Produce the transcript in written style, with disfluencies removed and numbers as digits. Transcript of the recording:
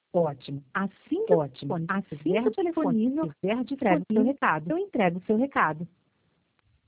Ótimo. Assim que o telefone estiver disponível, eu entrego seu recado.